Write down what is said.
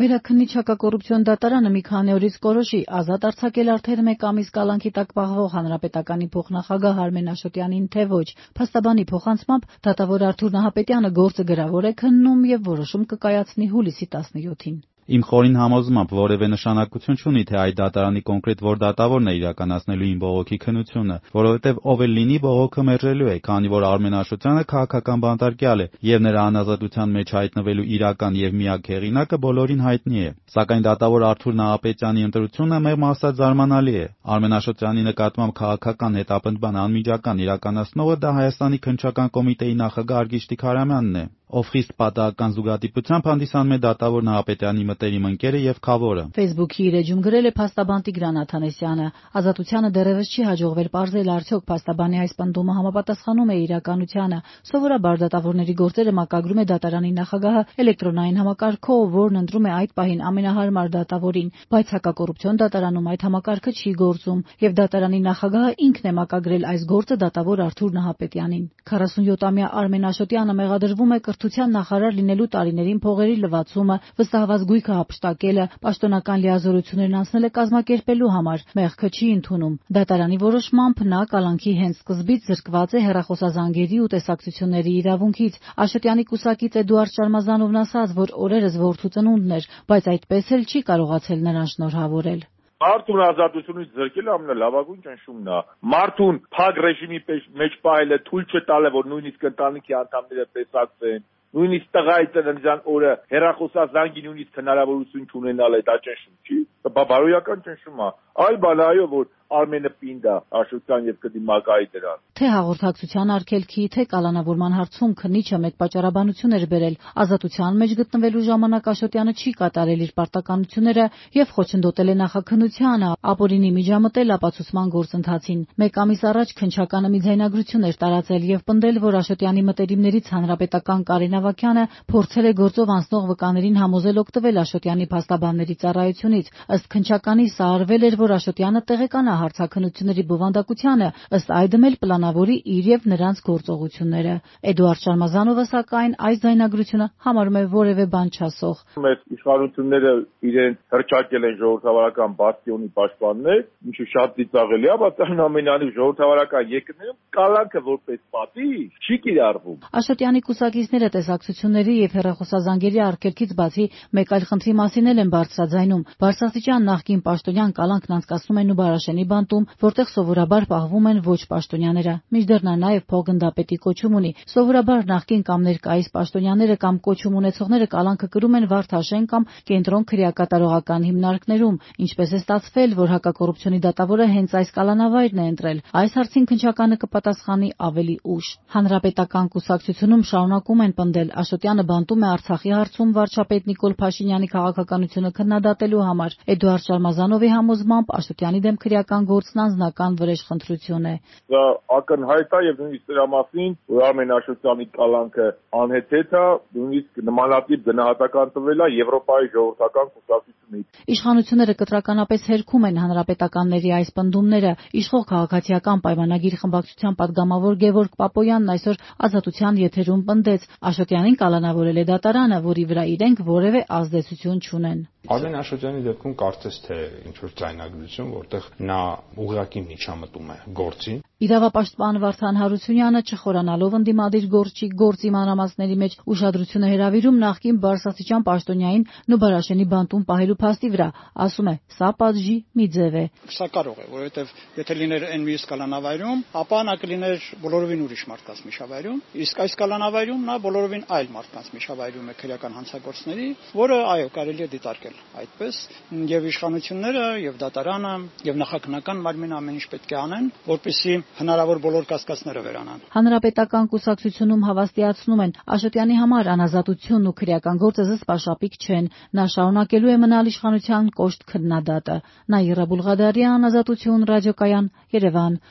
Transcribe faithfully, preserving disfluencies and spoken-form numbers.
Վերաքննիչ հակակոռուպցիոն դատարանը մի քանի օրից կորոշի ազատ արձակել արդեն մեկ ամիս կալանքի տակ պահվող հանրապետականի փոխնախագահ Արմեն Աշոտյանին, թե ոչ։ Փաստաբանի փոխանցմամբ դատավոր Արթուր Նահապետյանը գործը գրավոր է քննում եւ որոշում կկայացնի հուլիսի տասնյոթին։ Իմ խորին համոզմամբ որևէ նշանակություն չունի, թե այդ դատարանի կոնկրետ որ դատավորն է իրականացնելու իմ բողոքի քննությունը, որովհետև ով էլ լինի բողոքը մերժելու է, քանի որ Արմեն Աշոտյանը քաղաքական բանտարկյալ է եւ նրա անազատության մեջ հայտնվելու իրական եւ միակ հեղինակը բոլորին հայտնի է։ Սակայն դատավոր Արթուր Նահապետյանի ընտրությունը մեղմ ասած զարմանալի է։ Արմեն Աշոտյանի նկատմամբ քաղաքական հետապնդման անմիջական իրականացնողը դա Հայաստանի քննչական կոմիտեի նախագահ Արգիշ Տիգրանյանն է, ով խիստ պատահական զուգադիպությամբ հանդիսանում է դատավոր Նահապետյանի մտերիմ ընկերը եւ խավորը։ Facebook-ի իր էջում գրել է փաստաբան Տիգրան Աթանեսյանը։ Ազատությանը դեռևս չի հաջողվել պարզել արդյոք փաստաբանի այս պնդումը համապատասխանում է իրականությանը։ Սովորաբար դատավորների գործերը մակագրում է դատարանի նախագահը էլեկտրոնային համակարգով, որն ընտրում է այդ պահին ամենահարմար դատավորին, բայց հակակոռուպցիոն դատարանում այդ համակարգը չի գործում եւ դատարանի նախագահը ինքն է մակագրել այս գործը դատավոր Արթուր Նահապետյանին։ քառասունյոթամյա Արմեն Աշոտյանը մեղադրվում է կրթության նախարար լինելու տարիներին փողերի լվացումը, վստահված գույքը հափշտակելը, պաշտոնական լիազորություններն անցնել է կազմակերպելու համար, մեղքը չի ընդունում։ Դատարանի որոշմամբ նա կալանքի հենց սկզբից զրկված է հեռախոսազանգերի ու տեսակցությունների իրավունքից։ Աշոտյանի կուսակից Էդուարդ Շարմազանովն ասաց, որ օրերս որդու ծնունդն էր, բայց այդպես էլ չի կարողացել նրան շնորհավորել։ Մարդուն ազատությունից զրկելը ամենալավագույն ճնշումն է։ Մարդուն փակ ռեժիմի մեջ պահելը, թույլ չտալը, որ նույնիսկ ընտանիքի անդամները տեսակցեն, նույնիսկ տղայի ծննդյան օրը հեռախոսազանգի նույնիսկ հնարավորություն չունենալ է, դա ճնշում չի։ Բարոյական ճնշում է։ Այլ բան այո, որ Արմենը պինդ է Աշոտյան եւ կդիմակայի դրան։ Թե հաղորդակցության արգելքի, թե կալանավորման հարցում քննիչը մեկ պատճառաբանություն էր բերել։ Ազատության մեջ գտնվելու ժամանակ Աշոտյանը չի կատարել իր պարտականությունները եւ խոչընդոտել է նախաքննությանը, ապօրինի միջամտել ապացուցման գործընթացին։ Մեկ ամիս առաջ քննչականը մի ձայնագրություն էր տարածել եւ պնդել, որ Աշոտյանի մտերիմներից հանրապետական Կարեն Ավագյանը փորձել է գործով անցնող վկաներին համոզել օգտվել Աշոտյանի փաստաբանների ծառայությունից։ Ըստ քննչականի սա արվել էր, որ Աշոտյանը տեղեկանա հարցաքննությունների բովանդակությանը, ըստ այդմ էլ պլանավորի իր եւ նրանց գործողությունները։ Էդուարդ Շարմազանովը սակայն այս ձայնագրությունը համարում է որևէ բան չասող։ Մեծ իշխանությունները իրենց հրճակել են ժողովրդավարական բաստիոնի պաշտպաններ, ինչը շատ ծիծաղելի է, բայց այնուամենայնիվ ժողովրդավարական երկրներում կալանքը որպես պատիժ չի կիրառվում։ Աշոտյանի կուսակիցները տեսակցությունների եւ հեռախոսազանգերի արգելքից բացի մեկ այլ խնդրի մասին էլ են բարձրաձայնում։ Բարձրաստիճան նախկին պաշտոնյան կալանքն անցկացնում են Նուբարաշենի բանտում, որտեղ սովորաբար պահվում են ոչ պաշտոնյաները։ Մինչդեռ նա նաև փոխգնդապետի կոչում ունի։ Սովորաբար նախկին կամ ներկայիս պաշտոնյաները կամ կոչում ունեցողները կալանքը կրում են Վարդաշեն կամ կենտրոն քրեակատարողական հիմնարկներում։ Ինչպես է ստացվել, որ հակակոռուպցիոնի դատավորը հենց այս կալանավայրն է ընտրել։ Այս հարցին քննչականը կպատասխանի ավելի ուշ։ Հանրապետական կուսակցությունում շարունակում են պնդել Աշոտյանը բանտում է Արցախի հարցում վարչապետ Նիկոլ Փաշինյանի քաղաքականությունը քննադատելու համար։ Էդուարդ Շարմազանովի համոզմամբ Աշոտյանի դեմ քրեական գործն անձնական վրեժխնդրություն է։ Դա ակնհայտ է եւ նույնիսկ դրա մասին, որ Արմեն Աշոտյանի կալանքը անհեթեթ է, նույնիսկ նմանատիպ գնահատական տվել է Եվրոպայի ժողովրդական կուսակցությունից։ Իշխանությունները կտրականապես հերքում են հանրապետականների այս պնդումները։ Իշխող քաղաքացիական պայմանագիր խմբակցության պատգամավոր Գևորգ Պապոյանն այսօր Ազատության եթերում պնդեց, Աշոտյանին կալանավորել է դատարանը, որի վրա իրենք որևէ ազդեցություն չունեն։ Արմեն Աշոտյանի դեպքում կարծես թե ինչ որ ձայնագրություն, որտեղ նա ուղղակի միջամտում է գործին։ Իրավապաշտպան Վարդան Հարությունյանը չխորանալով ընդդիմադիր գործի գործի մանրամասների մեջ ուշադրությունը հրավիրում նախկին բարձրաստիճան պաշտոնյային Նուբարաշենի բանտում պահելու փաստի վրա, ասում է, սա պատժի մի ձև է։ Սա կարող է, որովհետև եթե լիներ այն մյուս կալանավայրում, ապա նա կլիներ բոլորովին ուրիշ մարդկանց միջավայրում, իսկ այս կալանավայրում նա բոլորովին այլ մարդկանց միջավայրում է քրեական հանցագործների, որը այո, կարելի է դիտարկել այդպես, եւ իշխանությունները, եւ դատարանը, եւ նախաքննական մարմինը ամեն ինչ պետք է անեն, որպեսզի հնարավոր բոլոր կասկածները վերանան։ Հանրապետական կուսակցությունում հավաստիացնում են, Աշոտյանի համար անազատությունն ու քրեական գործը զսպաշապիկ չեն։ Նա շարունակելու է մնալ իշխանության կոշտ քննադատը։ Նաիրա Բուլղադարյան, Ազատություն ռադիոկայան, Երևան։